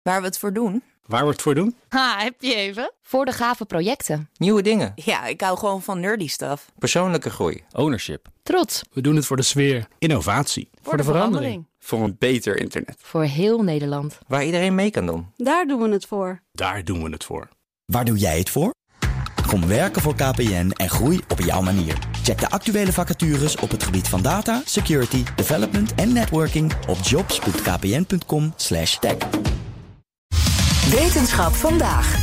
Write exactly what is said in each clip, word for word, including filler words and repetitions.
Waar we het voor doen? Waar we het voor doen? Ha, heb je even? Voor de gave projecten. Nieuwe dingen. Ja, ik hou gewoon van nerdy stuff. Persoonlijke groei. Ownership. Trots. We doen het voor de sfeer. Innovatie. Voor, voor de, de verandering. verandering. Voor een beter internet. Voor heel Nederland. Waar iedereen mee kan doen. Daar doen we het voor. Daar doen we het voor. Waar doe jij het voor? Kom werken voor K P N en groei op jouw manier. Check de actuele vacatures op het gebied van data, security, development en networking op jobs punt k p n punt com slash tech. Wetenschap vandaag.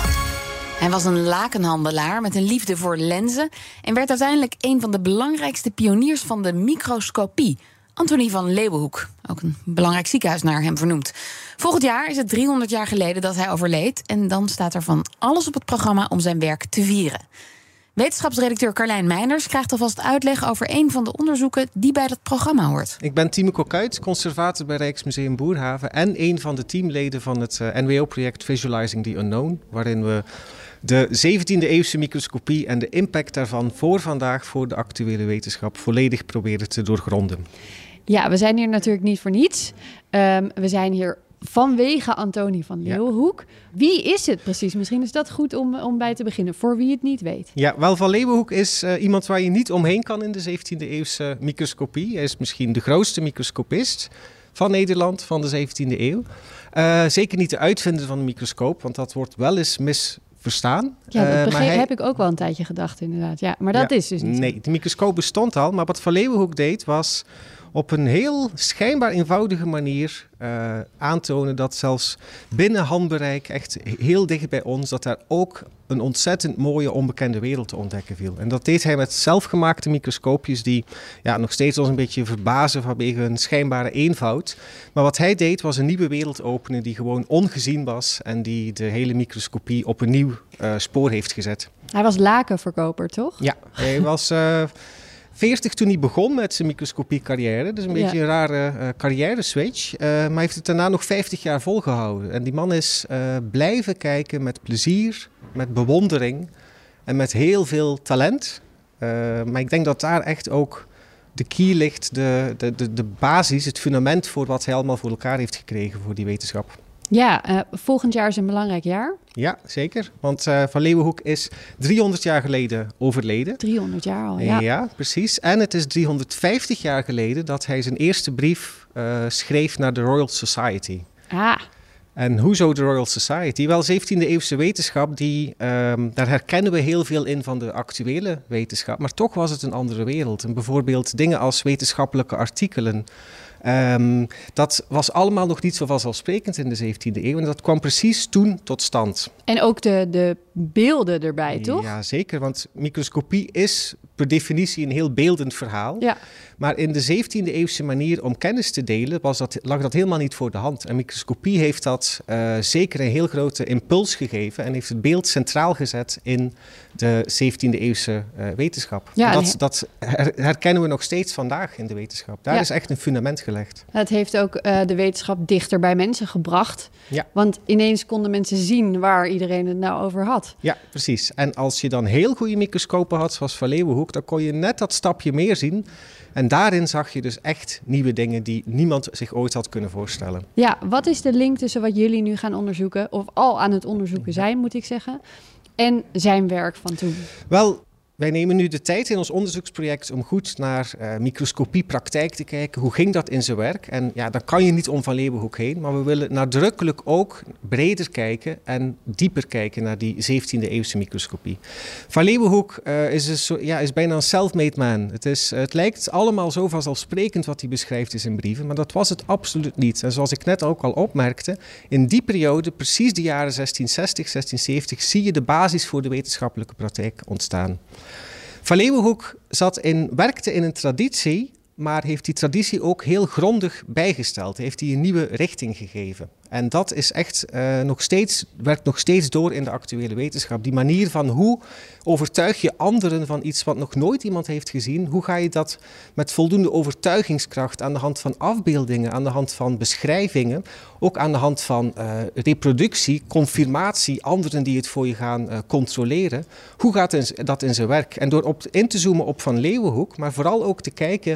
Hij was een lakenhandelaar met een liefde voor lenzen en werd uiteindelijk een van de belangrijkste pioniers van de microscopie. Antonie van Leeuwenhoek, ook een belangrijk ziekenhuis naar hem vernoemd. Volgend jaar is het driehonderd jaar geleden dat hij overleed en dan staat er van alles op het programma om zijn werk te vieren. Wetenschapsredacteur Carlijn Meinders krijgt alvast uitleg over een van de onderzoeken die bij dat programma hoort. Ik ben Timeke Kuit, conservator bij Rijksmuseum Boerhaven en een van de teamleden van het N W O-project Visualizing the Unknown, waarin we de zeventiende eeuwse microscopie en de impact daarvan voor vandaag, voor de actuele wetenschap, volledig proberen te doorgronden. Ja, we zijn hier natuurlijk niet voor niets. Um, we zijn hier vanwege Antonie van Leeuwenhoek. Ja. Wie is het precies? Misschien is dat goed om, om bij te beginnen, voor wie het niet weet. Ja, wel, Van Leeuwenhoek is uh, iemand waar je niet omheen kan in de zeventiende eeuwse microscopie. Hij is misschien de grootste microscopist van Nederland van de zeventiende eeuw. Uh, zeker niet de uitvinder van de microscoop, want dat wordt wel eens misverstaan. Ja, dat uh, begreep, hij... heb ik ook wel een tijdje gedacht inderdaad. Ja, maar dat ja, is dus niet Nee, zo. de microscoop bestond al, maar wat Van Leeuwenhoek deed was op een heel schijnbaar eenvoudige manier uh, aantonen dat zelfs binnen handbereik, echt heel dicht bij ons, dat daar ook een ontzettend mooie onbekende wereld te ontdekken viel. En dat deed hij met zelfgemaakte microscoopjes die ja, nog steeds ons een beetje verbazen vanwege hun schijnbare eenvoud. Maar wat hij deed was een nieuwe wereld openen die gewoon ongezien was en die de hele microscopie op een nieuw uh, spoor heeft gezet. Hij was lakenverkoper, toch? Ja, hij was Uh, veertig toen hij begon met zijn microscopie-carrière. Dus een beetje ja. een rare uh, carrière-switch. Uh, maar hij heeft het daarna nog vijftig jaar volgehouden. En die man is uh, blijven kijken met plezier, met bewondering en met heel veel talent. Uh, maar ik denk dat daar echt ook de key ligt, de, de, de, de basis, het fundament voor wat hij allemaal voor elkaar heeft gekregen voor die wetenschap. Ja, uh, volgend jaar is een belangrijk jaar. Ja, zeker. Want uh, Van Leeuwenhoek is driehonderd jaar geleden overleden. driehonderd jaar al, ja. Ja, precies. En het is driehonderdvijftig jaar geleden dat hij zijn eerste brief uh, schreef naar de Royal Society. Ah. En hoezo de Royal Society? Wel, zeventiende eeuwse wetenschap, die, um, daar herkennen we heel veel in van de actuele wetenschap. Maar toch was het een andere wereld. En bijvoorbeeld dingen als wetenschappelijke artikelen. Um, dat was allemaal nog niet zo vanzelfsprekend in de zeventiende eeuw. En dat kwam precies toen tot stand. En ook de, de beelden erbij, toch? Ja, zeker. Want microscopie is per definitie een heel beeldend verhaal. Ja. Maar in de zeventiende eeuwse manier om kennis te delen was dat, lag dat helemaal niet voor de hand. En microscopie heeft dat uh, zeker een heel grote impuls gegeven en heeft het beeld centraal gezet in de zeventiende eeuwse uh, wetenschap. Ja, dat, dat her, herkennen we nog steeds vandaag in de wetenschap. Daar ja. is echt een fundament gelegd. Het heeft ook uh, de wetenschap dichter bij mensen gebracht. Ja. Want ineens konden mensen zien waar iedereen het nou over had. Ja, precies. En als je dan heel goede microscopen had, zoals Van Leeuwenhoek, dan kon je net dat stapje meer zien. En daarin zag je dus echt nieuwe dingen die niemand zich ooit had kunnen voorstellen. Ja, wat is de link tussen wat jullie nu gaan onderzoeken, of al aan het onderzoeken zijn, moet ik zeggen, en zijn werk van toen? Wel, wij nemen nu de tijd in ons onderzoeksproject om goed naar uh, microscopiepraktijk te kijken. Hoe ging dat in zijn werk? En ja, dan kan je niet om Van Leeuwenhoek heen, maar we willen nadrukkelijk ook breder kijken en dieper kijken naar die zeventiende eeuwse microscopie. Van Leeuwenhoek uh, is, een so- ja, is bijna een self-made man. Het, is, uh, het lijkt allemaal zo vanzelfsprekend wat hij beschrijft in zijn brieven, maar dat was het absoluut niet. En zoals ik net ook al opmerkte, in die periode, precies de jaren zestien zestig, zestien zeventig, zie je de basis voor de wetenschappelijke praktijk ontstaan. Van Leeuwenhoek zat in, werkte in een traditie, maar heeft die traditie ook heel grondig bijgesteld. Heeft die een nieuwe richting gegeven. En dat is echt uh, nog steeds, werkt nog steeds door in de actuele wetenschap. Die manier van hoe overtuig je anderen van iets wat nog nooit iemand heeft gezien. Hoe ga je dat met voldoende overtuigingskracht aan de hand van afbeeldingen, aan de hand van beschrijvingen, ook aan de hand van uh, reproductie, confirmatie, anderen die het voor je gaan uh, controleren. Hoe gaat dat in zijn werk? En door op, in te zoomen op Van Leeuwenhoek, maar vooral ook te kijken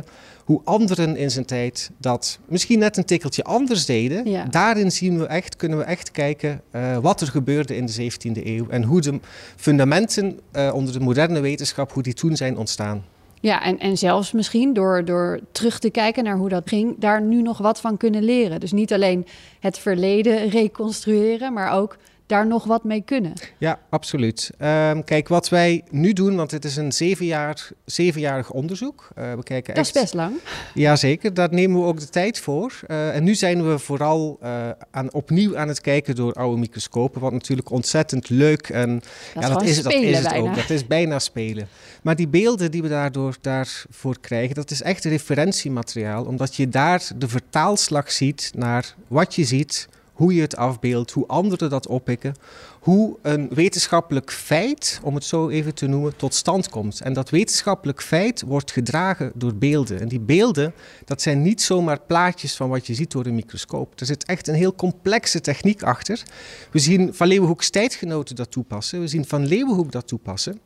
hoe anderen in zijn tijd dat misschien net een tikkeltje anders deden. Ja. Daarin zien we echt, kunnen we echt kijken uh, wat er gebeurde in de zeventiende eeuw en hoe de fundamenten uh, onder de moderne wetenschap, hoe die toen zijn ontstaan. Ja, en, en zelfs misschien door, door terug te kijken naar hoe dat ging, daar nu nog wat van kunnen leren. Dus niet alleen het verleden reconstrueren, maar ook daar nog wat mee kunnen. Ja, absoluut. Um, kijk, wat wij nu doen, want het is een zeven jaar, zevenjarig onderzoek. Uh, we kijken dat echt... is best lang. Jazeker, daar nemen we ook de tijd voor. Uh, en nu zijn we vooral uh, aan, opnieuw aan het kijken door oude microscopen, wat natuurlijk ontzettend leuk en dat, ja, dat is, spelen, dat is het bijna. ook. Dat is bijna spelen. Maar die beelden die we daardoor, daarvoor krijgen, dat is echt referentiemateriaal, omdat je daar de vertaalslag ziet naar wat je ziet, hoe je het afbeeldt, hoe anderen dat oppikken, hoe een wetenschappelijk feit, om het zo even te noemen, tot stand komt. En dat wetenschappelijk feit wordt gedragen door beelden. En die beelden, dat zijn niet zomaar plaatjes van wat je ziet door een microscoop. Er zit echt een heel complexe techniek achter. We zien Van Leeuwenhoek's tijdgenoten dat toepassen, we zien Van Leeuwenhoek dat toepassen.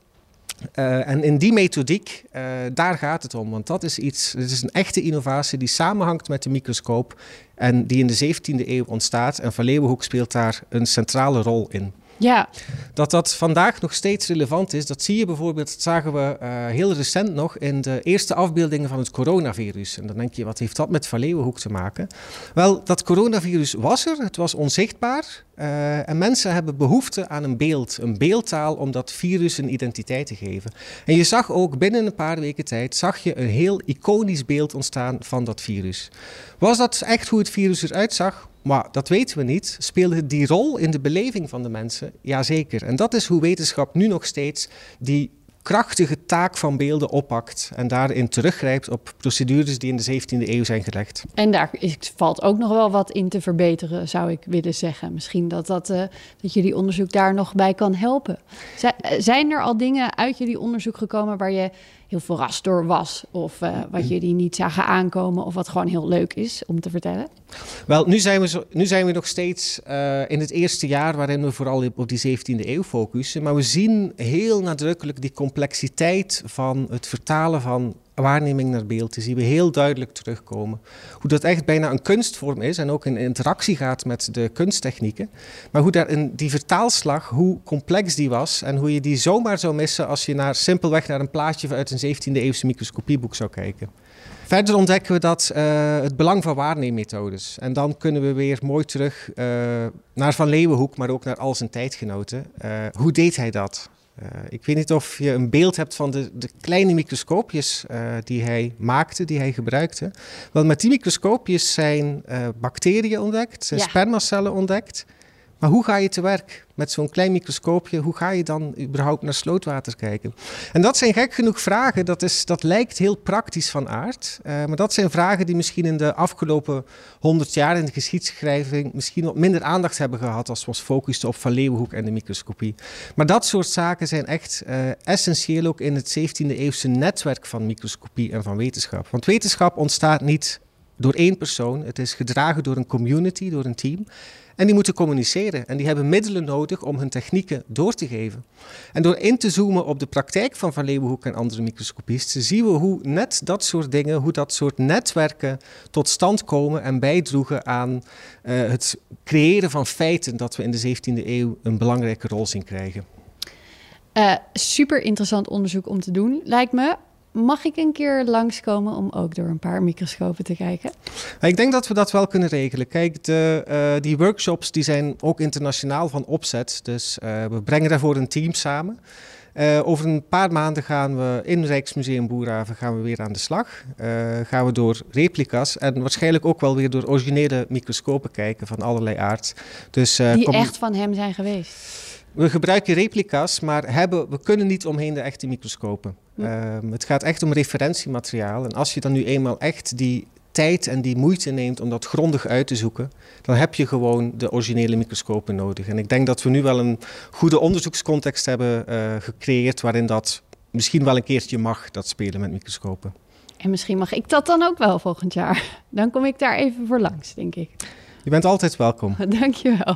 Uh, en in die methodiek, uh, daar gaat het om. Want dat is iets, het is een echte innovatie die samenhangt met de microscoop en die in de zeventiende eeuw ontstaat. En Van Leeuwenhoek speelt daar een centrale rol in. Ja. Dat dat vandaag nog steeds relevant is, dat zie je bijvoorbeeld, dat zagen we uh, heel recent nog in de eerste afbeeldingen van het coronavirus. En dan denk je, wat heeft dat met Van Leeuwenhoek te maken? Wel, dat coronavirus was er, het was onzichtbaar. Uh, en mensen hebben behoefte aan een beeld, een beeldtaal om dat virus een identiteit te geven. En je zag ook binnen een paar weken tijd, zag je een heel iconisch beeld ontstaan van dat virus. Was dat echt hoe het virus eruit zag? Maar dat weten we niet. Speelde die rol in de beleving van de mensen? Jazeker. En dat is hoe wetenschap nu nog steeds die krachtige taak van beelden oppakt en daarin teruggrijpt op procedures die in de zeventiende eeuw zijn gelegd. En daar is, valt ook nog wel wat in te verbeteren, zou ik willen zeggen. Misschien dat, dat, uh, dat jullie onderzoek daar nog bij kan helpen. Z- zijn er al dingen uit jullie onderzoek gekomen waar je heel verrast door was? Of uh, wat jullie niet zagen aankomen of wat gewoon heel leuk is om te vertellen? Wel, nu zijn we, zo, nu zijn we nog steeds uh, in het eerste jaar waarin we vooral op die zeventiende eeuw focussen. Maar we zien heel nadrukkelijk die complexiteit van het vertalen van waarneming naar beeld. Die zien we heel duidelijk terugkomen. Hoe dat echt bijna een kunstvorm is en ook in interactie gaat met de kunsttechnieken. Maar hoe daar in die vertaalslag, hoe complex die was en hoe je die zomaar zou missen als je naar, simpelweg naar een plaatje uit een zeventiende eeuwse microscopieboek zou kijken. Verder ontdekken we dat uh, het belang van waarneemmethodes. En dan kunnen we weer mooi terug uh, naar Van Leeuwenhoek, maar ook naar al zijn tijdgenoten. Uh, hoe deed hij dat? Uh, ik weet niet of je een beeld hebt van de, de kleine microscoopjes uh, die hij maakte, die hij gebruikte. Wel, met die microscoopjes zijn uh, bacteriën ontdekt, zijn ja. spermacellen ontdekt. Maar hoe ga je te werk met zo'n klein microscoopje? Hoe ga je dan überhaupt naar slootwater kijken? En dat zijn gek genoeg vragen. Dat, is, dat lijkt heel praktisch van aard. Uh, maar dat zijn vragen die misschien in de afgelopen honderd jaar in de geschiedschrijving misschien wat minder aandacht hebben gehad als we ons focusten op Van Leeuwenhoek en de microscopie. Maar dat soort zaken zijn echt uh, essentieel ook in het zeventiende eeuwse netwerk van microscopie en van wetenschap. Want wetenschap ontstaat niet door één persoon. Het is gedragen door een community, door een team. En die moeten communiceren en die hebben middelen nodig om hun technieken door te geven. En door in te zoomen op de praktijk van Van Leeuwenhoek en andere microscopisten zien we hoe net dat soort dingen, hoe dat soort netwerken tot stand komen en bijdroegen aan uh, het creëren van feiten dat we in de zeventiende eeuw een belangrijke rol zien krijgen. Uh, super interessant onderzoek om te doen, lijkt me. Mag ik een keer langskomen om ook door een paar microscopen te kijken? Ik denk dat we dat wel kunnen regelen. Kijk, de, uh, die workshops die zijn ook internationaal van opzet. Dus uh, we brengen daarvoor een team samen. Uh, over een paar maanden gaan we in Rijksmuseum Boerhaven gaan we weer aan de slag. Uh, gaan we door replica's en waarschijnlijk ook wel weer door originele microscopen kijken van allerlei aard. Dus, uh, die kom... echt van hem zijn geweest? We gebruiken replica's, maar hebben, we kunnen niet omheen de echte microscopen. Hm. Uh, het gaat echt om referentiemateriaal. En als je dan nu eenmaal echt die tijd en die moeite neemt om dat grondig uit te zoeken, dan heb je gewoon de originele microscopen nodig. En ik denk dat we nu wel een goede onderzoekscontext hebben uh, gecreëerd waarin dat misschien wel een keertje mag, dat spelen met microscopen. En misschien mag ik dat dan ook wel volgend jaar. Dan kom ik daar even voor langs, denk ik. Je bent altijd welkom. Dank je wel.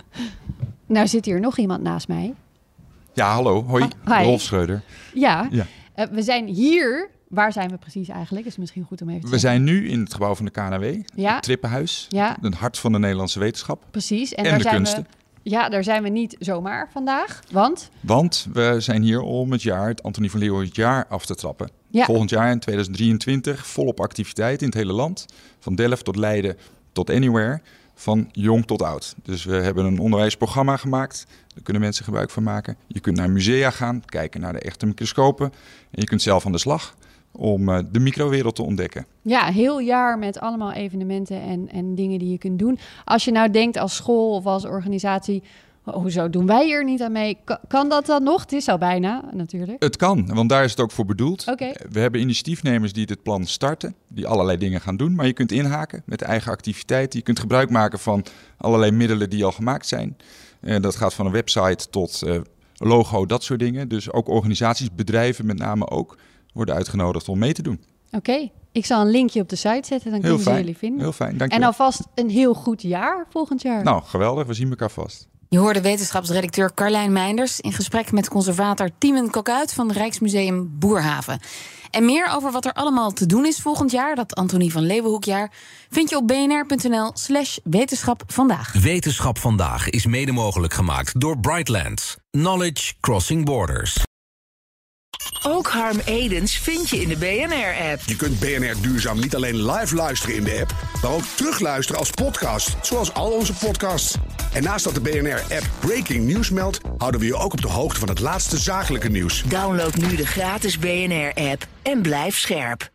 Nou zit hier nog iemand naast mij. Ja, hallo. Hoi. Ah, hi. Rolf Schreuder. Ja, ja. Uh, we zijn hier waar zijn we precies eigenlijk? Is misschien goed om even te We zeggen. zijn nu in het gebouw van de K N W, Ja. het Trippenhuis. Ja. Het hart van de Nederlandse wetenschap. Precies. En, En daar de zijn kunsten. we. Ja, daar zijn we niet zomaar vandaag. Want? Want we zijn hier om het jaar, het Antonie van Leeuwenhoek jaar af te trappen. Ja. Volgend jaar in tweeduizend drieëntwintig volop activiteit in het hele land. Van Delft tot Leiden tot Anywhere. Van jong tot oud. Dus we hebben een onderwijsprogramma gemaakt. Daar kunnen mensen gebruik van maken. Je kunt naar musea gaan, kijken naar de echte microscopen. En je kunt zelf aan de slag om uh, de microwereld te ontdekken. Ja, heel jaar met allemaal evenementen en, en dingen die je kunt doen. Als je nou denkt als school of als organisatie, hoezo doen wij hier niet aan mee? Kan, kan dat dan nog? Het is al bijna, natuurlijk. Het kan, want daar is het ook voor bedoeld. Okay. We hebben initiatiefnemers die dit plan starten, die allerlei dingen gaan doen. Maar je kunt inhaken met eigen activiteiten. Je kunt gebruik maken van allerlei middelen die al gemaakt zijn. En dat gaat van een website tot uh, logo, dat soort dingen. Dus ook organisaties, bedrijven met name ook, worden uitgenodigd om mee te doen. Oké, okay. Ik zal een linkje op de site zetten, dan kunnen ze jullie vinden. Heel fijn, dank je En wel. alvast een heel goed jaar volgend jaar. Nou, geweldig, we zien elkaar vast. Je hoorde wetenschapsredacteur Carlijn Meinders in gesprek met conservator Tiemen Kokuit van het Rijksmuseum Boerhaven. En meer over wat er allemaal te doen is volgend jaar, dat Antonie van Leeuwenhoekjaar, vind je op bnr.nl slash wetenschap vandaag. Wetenschap vandaag is mede mogelijk gemaakt door Brightlands. Knowledge Crossing Borders. Ook Harm Edens vind je in de B N R-app. Je kunt B N R Duurzaam niet alleen live luisteren in de app, maar ook terugluisteren als podcast, zoals al onze podcasts. En naast dat de B N R-app Breaking News meldt, houden we je ook op de hoogte van het laatste zakelijke nieuws. Download nu de gratis B N R-app en blijf scherp.